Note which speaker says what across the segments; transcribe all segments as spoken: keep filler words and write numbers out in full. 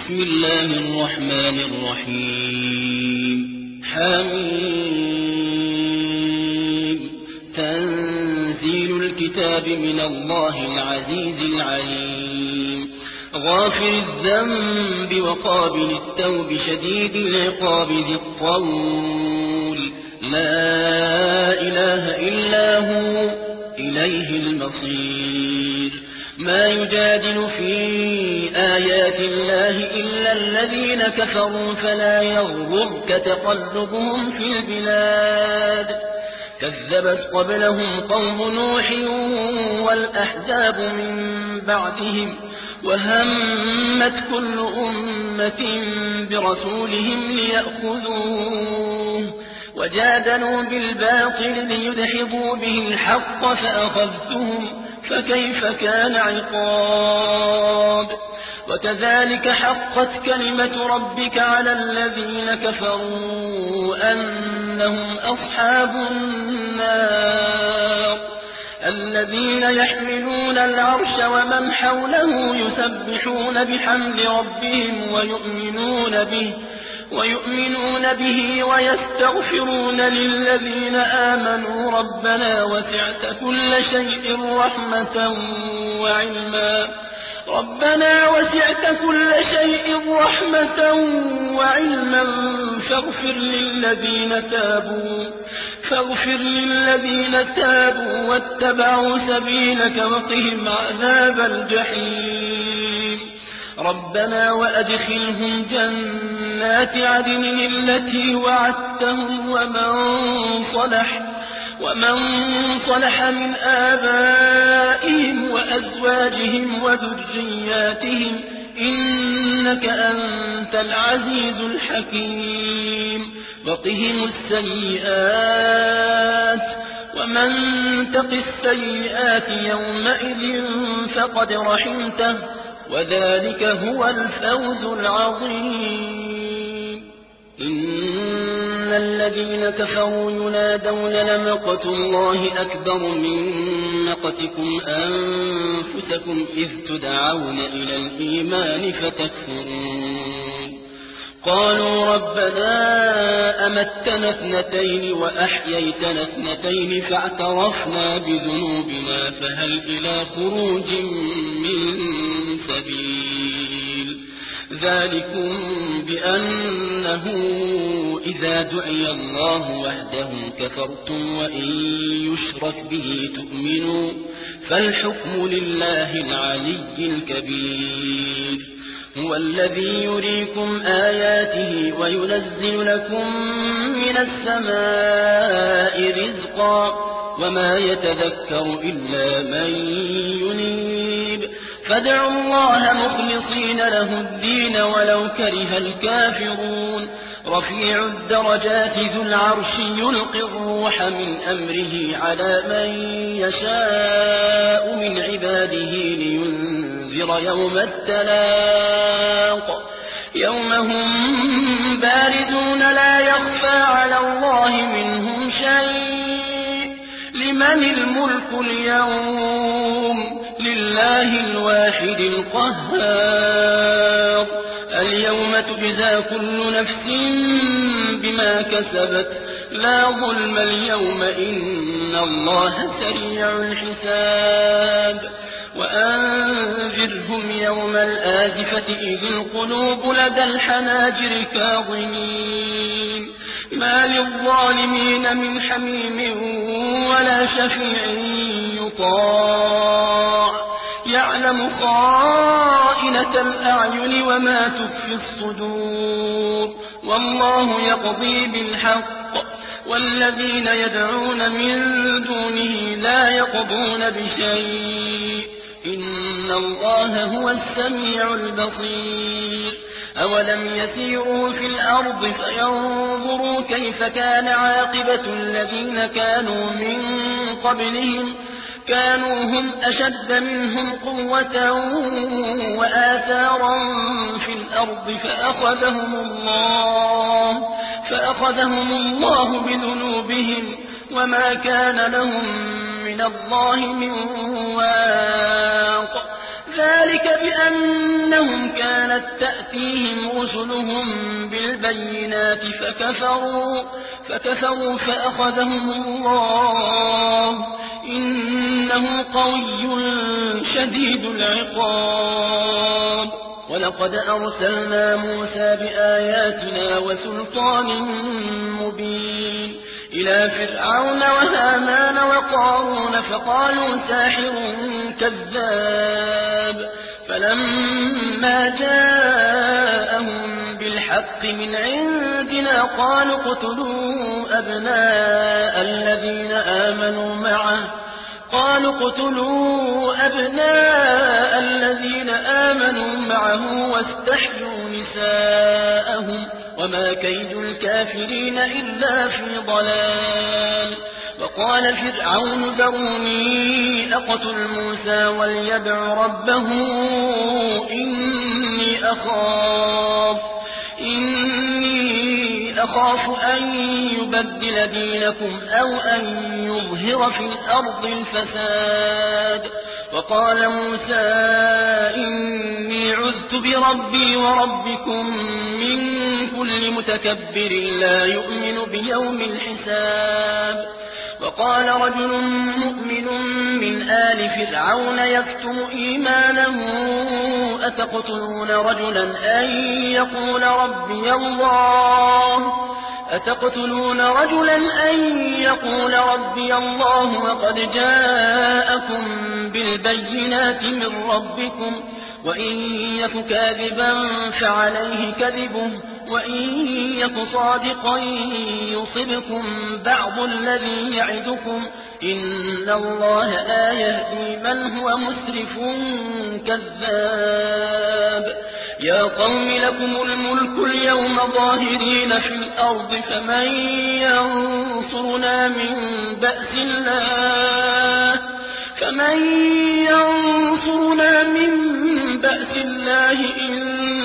Speaker 1: بسم الله الرحمن الرحيم حميم تنزيل الكتاب من الله العزيز العليم غافر الذنب وقابل التوب شديد العقاب ذي الطول لا إله إلا هو إليه المصير ما يجادل في آيات الله إلا الذين كفروا فلا يغررك تقلبهم في البلاد كذبت قبلهم قوم نوح والأحزاب من بعدهم وهمت كل أمة برسولهم ليأخذوه وجادلوا بالباطل ليدحضوا به الحق فأخذتهم فكيف كان عقاب وكذلك حقت كلمة ربك على الذين كفروا أنهم أصحاب النار الذين يحملون العرش ومن حوله يسبحون بحمد ربهم ويؤمنون به ويؤمنون به ويستغفرون للذين آمنوا ربنا وسعت كل شيء رحمة وعلما ربنا وسعت كل شيء رحمة وعلما فاغفر للذين تابوا فاغفر للذين تابوا واتبعوا سبيلك وقهم عذاب الجحيم ربنا وأدخلهم جنات عدن التي وعدتهم ومن صلح ومن صلح من آبائهم وأزواجهم وذرياتهم إنك أنت العزيز الحكيم وقهم السيئات ومن تق السيئات يومئذ فقد رحمته وذلك هو الفوز العظيم إن الذين كفروا ينادون لمقت الله أكبر من مقتكم أنفسكم إذ تدعون إلى الإيمان فتكفرون قالوا ربنا أمتنا اثنتين وأحييتنا اثنتين فاعترفنا بذنوبنا فهل إلى خروج من سبيل ذلكم بأنه إذا دعي الله وحده كفرتم وإن يشرك به تؤمنوا فالحكم لله العلي الكبير هو الذي يريكم آياته وينزل لكم من السماء رزقا وما يتذكر إلا من ينيب فادعوا الله مخلصين له الدين ولو كره الكافرون رفيع الدرجات ذو العرش يلقي الروح من أمره على من يشاء من عباده لينذر يوم التلاق يوم هم بارزون لا يخفى على الله منهم شيء لمن الملك اليوم لله الواحد القهار اليوم تجزى كل نفس بما كسبت لا ظلم اليوم إن الله سريع الحساب وأنذرهم يوم الآزفة إذ القلوب لدى الحناجر كاظمين ما للظالمين من حميم ولا شفيع يطاع يعلم خائنة الأعين وما تخفي الصدور والله يقضي بالحق والذين يدعون من دونه لا يقضون بشيء إن الله هو السميع البصير أولم يسيروا في الأرض فينظروا كيف كان عاقبة الذين كانوا من قبلهم كانوا هم أشد منهم قوة وآثارا في الأرض فأخذهم الله فأخذهم الله بذنوبهم وما كان لهم من الله من واق ذلك بأنهم كانت تأتيهم رسلهم بالبينات فكفروا, فكفروا فأخذهم الله إنه قوي شديد العقاب. ولقد أرسلنا موسى بآياتنا وسلطان مبين إلى فرعون وهامان وقارون فقالوا ساحر كذاب. فلما جاءهم بالحق من عندنا قالوا اقتلوا أبناء الذين آمنوا معه قالوا اقتلوا أبناء الذين آمنوا معه واستحيوا نساءهم وما كيد الكافرين إلا في ضلال. وقال فرعون ذروني أقتل موسى وليدع ربه إني أخاف إني أخاف أن يبدل دينكم أو أن يظهر في الأرض الفساد. وقال موسى إني عذت بربي وربكم من كل متكبر لا يؤمن بيوم الحساب. وقال رجل مؤمن من آل فرعون يكتم إيمانه أتقتلون رجلا أن يقول ربي الله أتقتلون رجلا أن يقول ربي الله وقد جاءكم بالبينات من ربكم وإن يك كاذبا فعليه كذبه وإن يك صادقا يصبكم بعض الذي يعدكم إن الله لا يهدي من هو مسرف كذاب. يا قوم لكم الملك اليوم ظاهرين في الأرض فمن ينصرنا من بأس الله فمن ينصرنا من بأس الله إن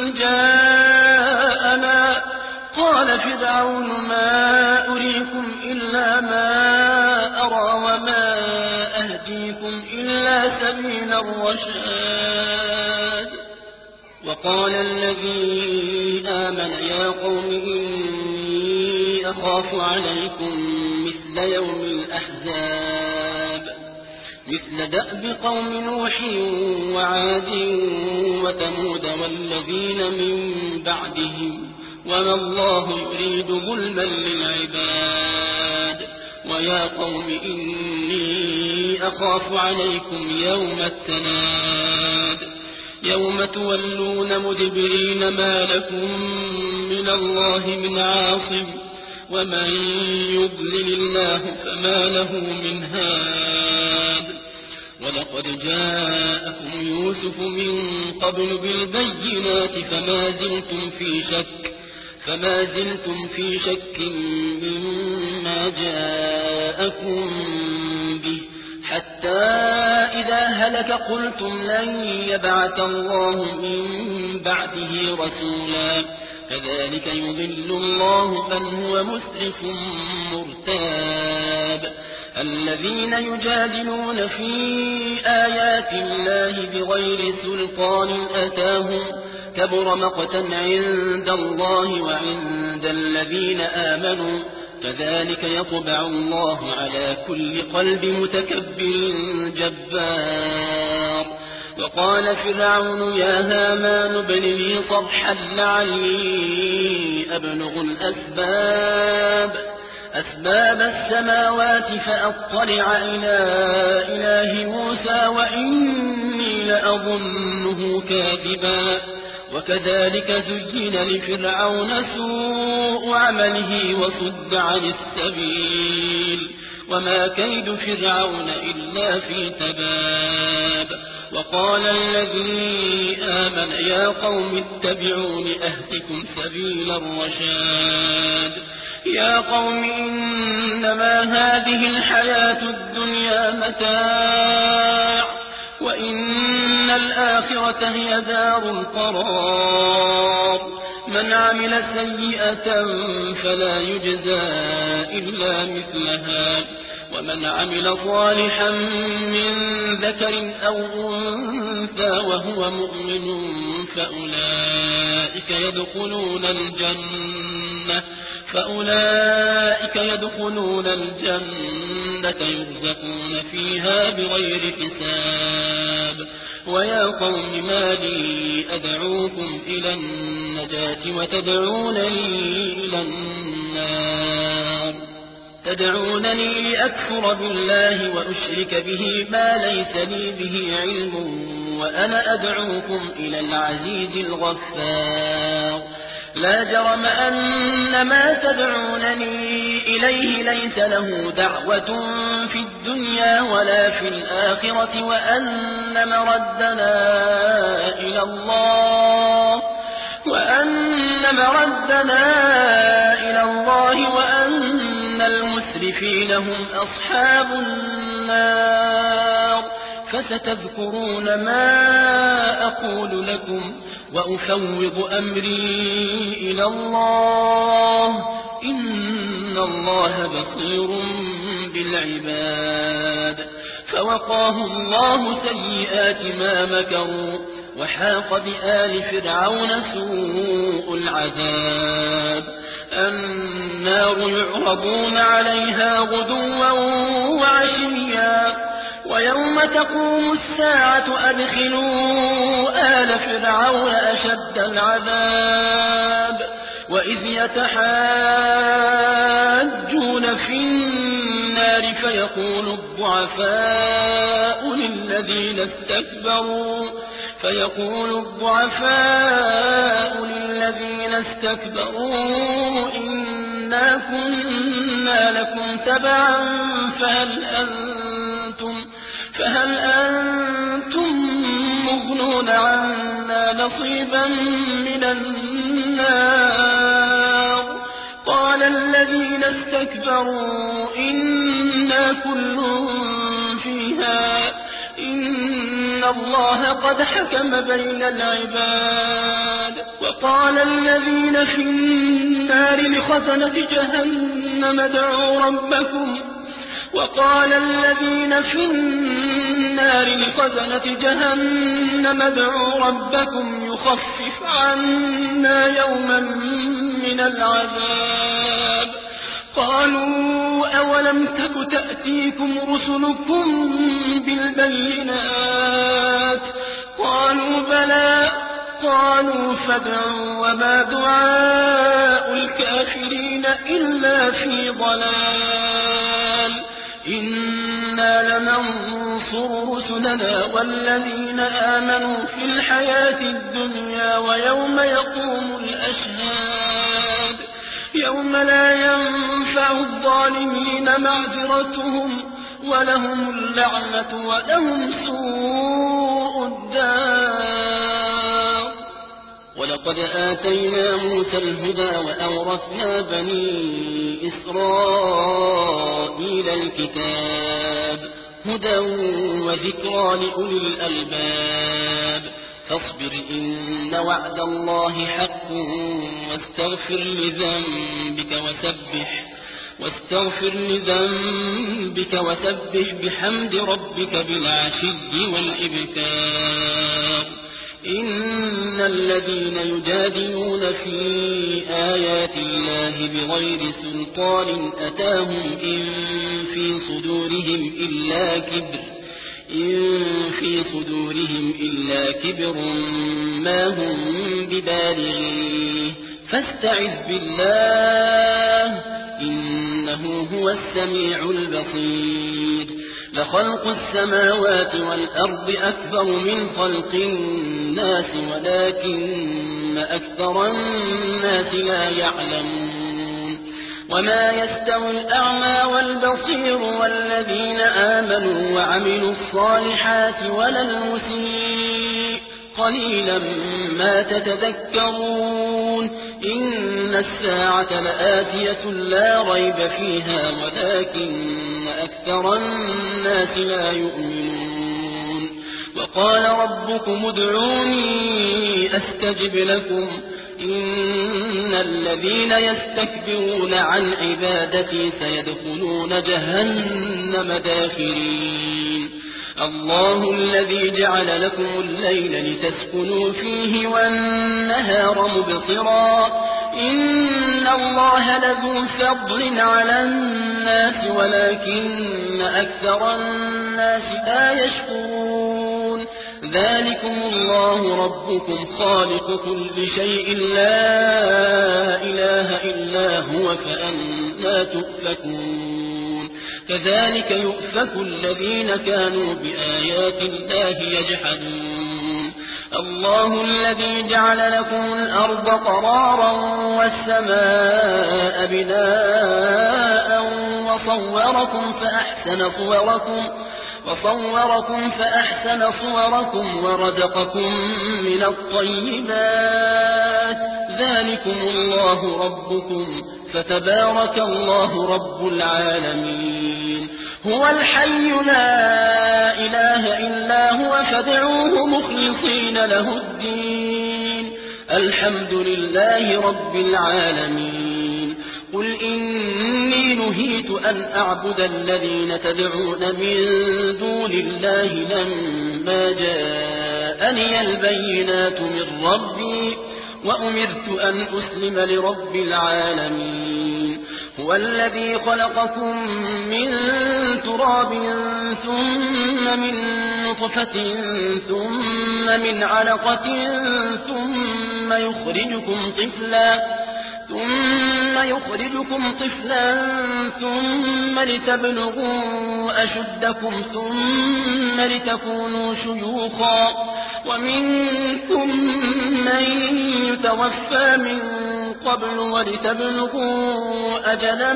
Speaker 1: جاءنا. قال فرعون ما أريكم إلا ما أرى وما أهديكم إلا سبيل الرشاد. وقال الذي آمن يا قوم إني أخاف عليكم مثل يوم الأحزاب مثل دأب قوم نوح وعاد وثمود والذين من بعدهم وما الله يريد ظلما للعباد. ويا قوم إني أخاف عليكم يوم التناد يوم تولون مدبرين ما لكم من الله من عاصم ومن يضلل الله فما له من هاد. ولقد جاءكم يوسف من قبل بالبينات فما زلتم في شك فما زلتم في شك مما جاءكم به حتى إذا هلك قلتم لن يبعث الله من بعده رسولا كذلك يضل الله من هو مسرف مرتاب. الذين يجادلون في آيات الله بغير سلطان أتاهم كبر مقتا عند الله وعند الذين آمنوا كذلك يطبع الله على كل قلب متكبر جبار. وقال فرعون يا هامان ابن لي صرحا لعلي أبلغ الأسباب أسباب السماوات فأطلع إلى إله موسى وإني لأظنه كاذبا. وكذلك زين لفرعون سوء عمله وصد عن السبيل وما كيد فرعون إلا في تباب. وقال الذي آمن يا قوم اتبعون أهدكم سبيل الرشاد. يا قوم إنما هذه الحياة الدنيا متاع وإن الآخرة هي دار القرار. من عمل سيئة فلا يجزى إلا مثلها ومن عمل صالحا من ذكر أو أنثى وهو مؤمن فأولئك يدخلون الجنة فأولئك يدخلون الجنة يرزقون فيها بغير حساب. ويا قوم ما لي أدعوكم إلى النجاة وتدعونني إلى النار تدعونني لأكفر بالله وأشرك به ما ليس لي به علم وأنا أدعوكم إلى العزيز الغفار. لا جرم أن ما تدعونني إليه ليس له دعوة في الدنيا ولا في الآخرة وأن مردنا إلى الله وأن مردنا إلى الله وأن المسرفين هم أصحاب النار. فستذكرون ما أقول لكم وأفوض أمري إلى الله إن الله بصير بالعباد. فوقاه الله سيئات ما مكروا وحاق بآل فرعون سوء العذاب. النار يعرضون عليها غدوا وعشيا ويوم تقوم الساعة أدخلوا آل فرعون أشد العذاب. وإذ يتحاجون في النار فيقول الضعفاء للذين استكبروا فيقول الضعفاء للذين استكبروا إنا كنا لكم تبعا فهل أنتم فهل أنتم مغنون عنا نصيبا من النار. قال الذين استكبروا إنا كل فيها إن الله قد حكم بين العباد. وقال الذين في النار لخزنة جهنم ادعوا ربكم وقال الذين في النار لخزنة جهنم ادعوا ربكم يخفف عنا يوما من العذاب. قالوا أولم تك تأتيكم رسلكم بالبينات قالوا بلى قالوا فادعوا وما دعاء الكافرين إلا في ضلال. إنا لننصر رسلنا والذين آمنوا في الحياة الدنيا ويوم يقوم الأشهاد يوم لا ينفع الظالمين معذرتهم ولهم اللعنة ولهم سوء الدار. ولقد آتينا موسى الهدى وأورثنا بني إسرائيل الكتاب هدى وذكرى لأولي الألباب. فاصبر إن وعد الله حق واستغفر لذنبك وسبح واستغفر لذنبك وسبح بحمد ربك بالعشي والإبكار. إن الذين يجادلون في آيات الله بغير سلطان أتاهم إن في صدورهم إلا كبر إن في صدورهم إلا كبر ما هم ببالغيه فاستعذ بالله إنه هو السميع البصير. لخلق السماوات والأرض أكبر من خلق الناس ولكن أكثر الناس لا يعلمون. وما يستوي الأعمى والبصير والذين آمنوا وعملوا الصالحات ولا المسيء قليلا ما تتذكرون. إن الساعة لآتية لا ريب فيها ولكن أكثر الناس لا يؤمنون. وقال ربكم ادعوني أستجب لكم إن الذين يستكبرون عن عبادتي سيدخلون جهنم داخرين الله الذي جعل لكم الليل لتسكنوا فيه والنهار مبصرا إن الله لذو فضل على الناس ولكن أكثر الناس لا يشكرون ذلكم الله ربكم خالق كل شيء لا إله إلا هو فأنى تؤفكون كذلك يؤفك الذين كانوا بآيات الله يجحدون الله الذي جعل لكم الأرض قرارا والسماء بناء وصوركم فأحسن صوركم وصوركم فأحسن صوركم ورزقكم من الطيبات ذلكم الله ربكم فتبارك الله رب العالمين هو الحي لا إله إلا هو فادعوه مخلصين له الدين الحمد لله رب العالمين قل إني نهيت أن أعبد الذين تدعون من دون الله لما جاءني البينات من ربي وأمرت أن أسلم لرب العالمين هو الذي خلقكم من تراب ثم من نطفة ثم من علقة ثم يخرجكم طفلا ثم يخرجكم طفلا ثم لتبلغوا أشدكم ثم لتكونوا شيوخا ومنكم من يتوفى من قبل ولتبلغوا أجلا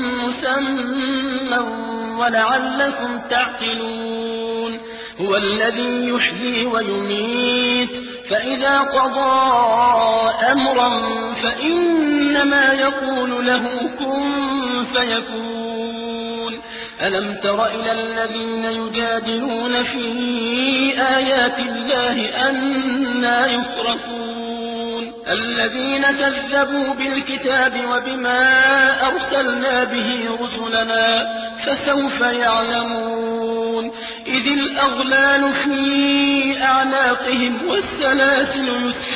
Speaker 1: مسمى ولعلكم تعقلون هو الذي يحيي ويميت فإذا قضى أمرا فإنما يقول له كن فيكون ألم تر إلى الذين يجادلون في آيات الله أنى يصرفون الذين كذبوا بالكتاب وبما أرسلنا به رسلنا فسوف يعلمون إذ الأغلال في أعناقهم والسلاسل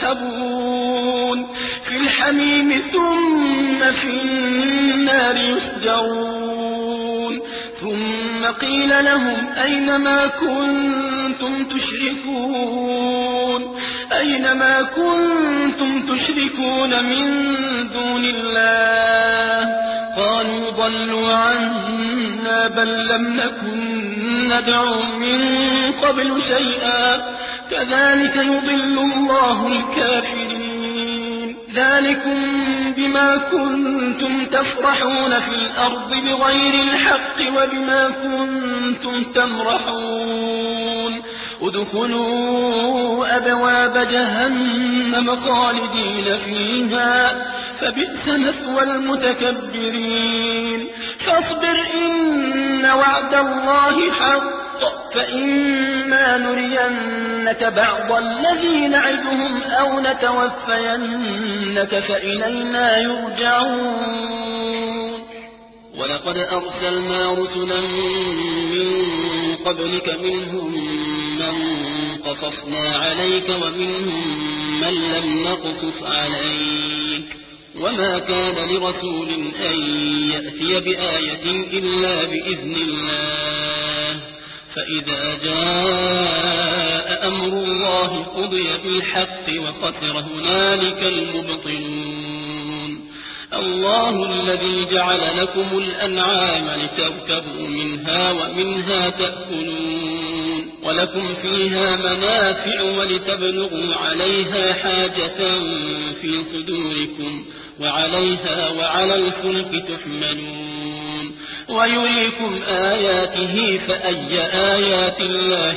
Speaker 1: يسحبون في الحميم ثم في النار يسجرون ثم قيل لهم أين ما كنتم تشركون أين ما كنتم تشركون من دون الله قالوا ضلوا عنا بل لم نكن ندعو من قبل شيئا كذلك يضل الله الكافرين ذلكم بما كنتم تفرحون في الأرض بغير الحق وبما كنتم تمرحون ادخلوا أبواب جهنم خالدين فيها فبئس مثوى المتكبرين فاصبر إن وعد الله حق فإما نرينك بعض الذي نعدهم أو نتوفينك فإلينا يرجعون ولقد أرسلنا رسلا من قبلك منهم من قصصنا عليك ومنهم من لم نقصص عليك وما كان لرسول أن يأتي بآية إلا بإذن الله فإذا جاء أمر الله قضي بالحق وخسر هنالك المبطلون الله الذي جعل لكم الأنعام لتركبوا منها ومنها تأكلون ولكم فيها منافع ولتبلغوا عليها حاجة في صدوركم وعليها وعلى الفلك تحملون ويريكم آياته فأي آيات الله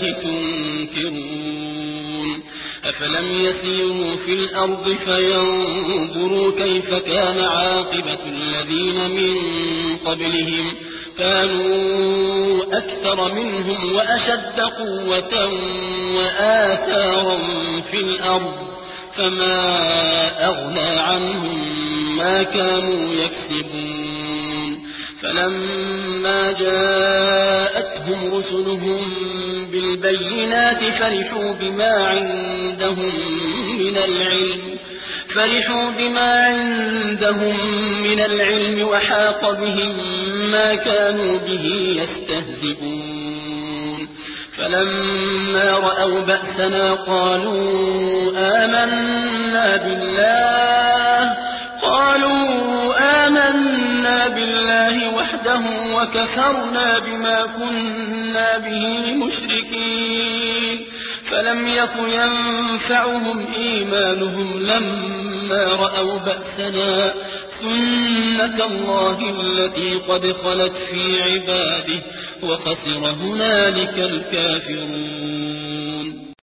Speaker 1: تنكرون أفلم يسيروا في الأرض فينظروا كيف كان عاقبة الذين من قبلهم كانوا أكثر منهم وأشد قوة وآثارا في الأرض فما أغنى عنهم ما كانوا يكسبون فلما جاءتهم رسلهم بالبينات فرحوا بما عندهم من العلم فرحوا بما عندهم من العلم وحاق بهم ما كانوا به يستهزئون فلما رأوا بأسنا قالوا آمنا بالله قالوا آمنا بالله وحده وكفرنا بما كنا به مشركين فلم يك ينفعهم إيمانهم لما رأوا بأسنا سنة الله التي قد خلت في عباده وخسر هنالك الكافرون